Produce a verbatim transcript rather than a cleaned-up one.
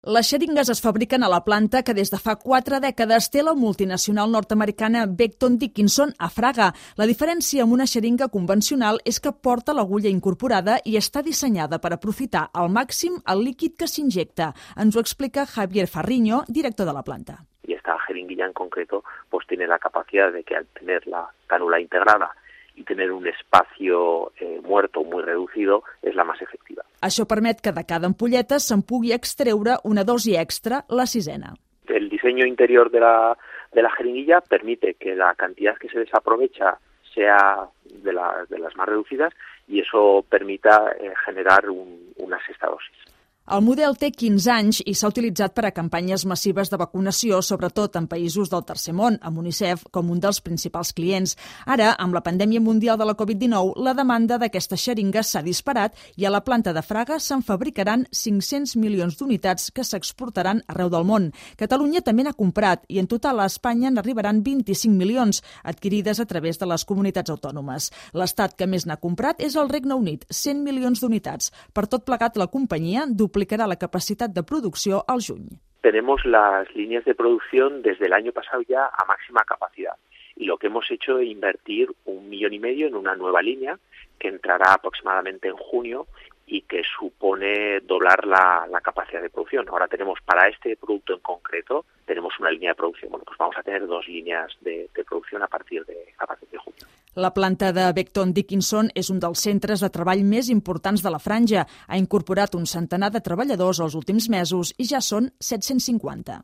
Les xeringues es fabriquen a la planta que des de fa quatre dècades té la multinacional nord-americana Becton Dickinson a Fraga. La diferència amb una xeringa convencional és que porta l'agulla incorporada i està dissenyada per aprofitar al màxim el líquid que s'injecta. Ens ho explica Javier Farriño, director de la planta. Y esta jeringuilla en concreto pues tiene la capacidad de que al tener la cánula integrada y tener un espacio eh, muerto muy reducido es la más efectiva. Això permet que de cada ampolleta se'n pugui extreure una dosi extra, la sisena. El diseño interior de la, de la jeringuilla permite que la cantidad que se desaprovecha sea de, la, de las más reducidas y eso permita eh, generar un, una sexta dosis. El model té quinze anys i s'ha utilitzat per a campanyes massives de vacunació, sobretot en països del tercer món, amb UNICEF com un dels principals clients. Ara, amb la pandèmia mundial de la covid dinou, la demanda d'aquestes xeringues s'ha disparat i a la planta de Fraga se'n fabricaran cinc-cents milions d'unitats que s'exportaran arreu del món. Catalunya també n'ha comprat i en total a Espanya n'arribaran vint-i-cinc milions, adquirides a través de les comunitats autònomes. L'estat que més n'ha comprat és el Regne Unit, cent milions d'unitats. Per tot plegat, la companyia duplicará la capacidad de producción al juny. Tenemos las líneas de producción desde el año pasado ya a máxima capacidad y lo que hemos hecho es invertir un millón y medio en una nueva línea que entrará aproximadamente en junio y que supone doblar la, la capacidad de producción. Ahora tenemos para este producto en concreto, tenemos una línea de producción. Bueno, pues vamos a tener dos líneas de, de producción a partir de, a partir de junio. La planta de Becton Dickinson és un dels centres de treball més importants de la franja. Ha incorporat un centenar de treballadors els últims mesos i ja són set-cents cinquanta.